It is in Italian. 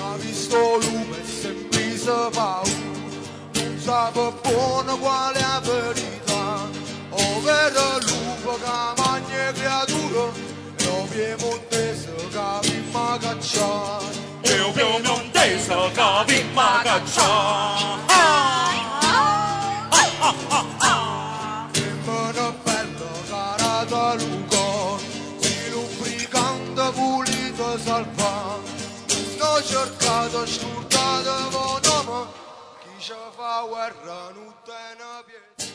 ha visto lume e sempre se paura, non sape buono quale è la verità, ovvero il lupo che mangia creature e o piemontese che vimma cacciare. E o piemontese che vimma cacciare. Femmina bella carata luca, si lubricante pulito salvante, sto cercato scurtato con nome, chi ci fa guerra non tiene piede.